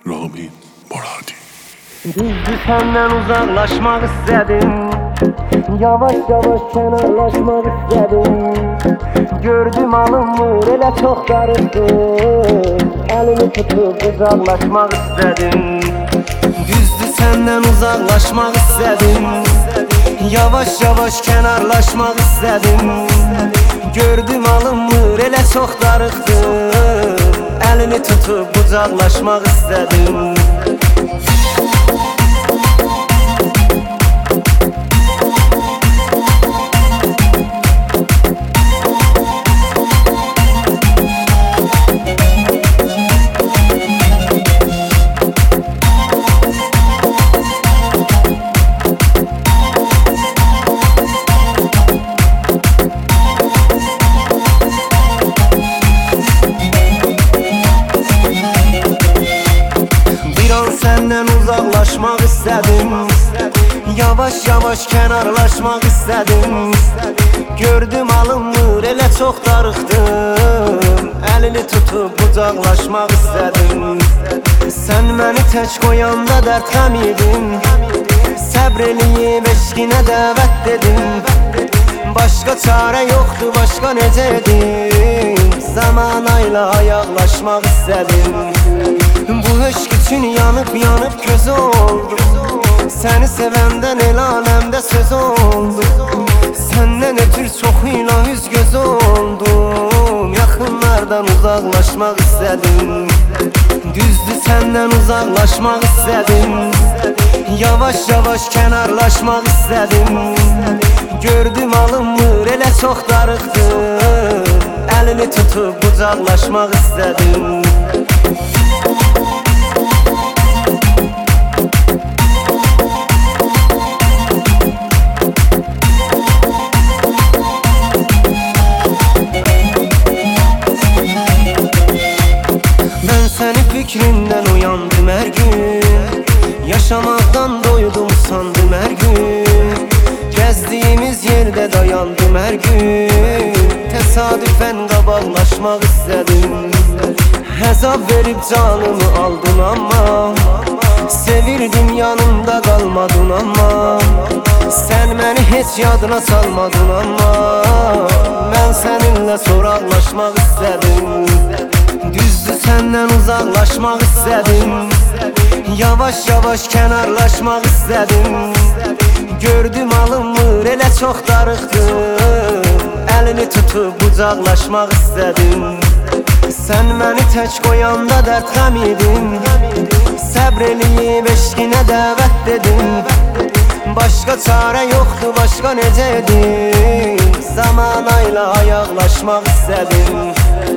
Ramin Moradi. Düzdü senden uzaklaşmak istedim. Yavaş yavaş kenarlaşmak istedim. Gördüm alınmır elə çok darıxdım. Elini tutup uzaklaşmak istedim. Düzdü senden uzaklaşmak istedim. Yavaş yavaş kenarlaşmak istedim. Gördüm alınmır elə çok darıxdım. Elini tutup uzaklaşmak istedim. Senden uzaklaşmak istedim. Yavaş yavaş kenarlaşmak istedim. Gördüm alınmır elə çok darıxdım. Elini tutup uzaklaşmak istedim. Sen məni tək qoyanda dərd qəm idin. Səbr eləyib eşqinə dəvət dedim. Başka çare yoktu, başka necə edim. Zamanayla ayaqlaşmaq istedim. Bu eşq üçün yanıp yanıp göz oldu. Səni sevəndən el aləmdə söz oldu. Səndən ötür çoxuyla üz göz oldum. Yaxınlardan uzaqlaşmaq istedim. Düzdü səndən uzaqlaşmaq istedim. Yavaş yavaş kenarlaşmaq istedim. Gördüm alınmır elə çok darıxdım. Elini tutup uzaklaşmak istedim. Ben seni fikrinden uyandım her gün. Yaşamaktan doydum sandım her gün. Gezdiğimiz yerde dayandım her gün. Tesadüfen qabaqlaşmaq istedim. Hesap verip canımı aldın ama sevirdim yanımda qalmadın ama. Sen məni heç yadına salmadın ama. Ben seninle soraqlaşmaq istedim. Düzdü senden uzaklaşmak istedim. Yavaş yavaş kenarlaşmak istedim. Gördüm alınmır elə çok darıxdım. Elini tutup uzaklaşmak istedim. Sen məni tək qoyanda dərd qəm idin. Səbr eləyib eşqinə dəvət dedim. Başka çare yoktu, başka necə edim. Zamanayla ayaqlaşmaq istedim.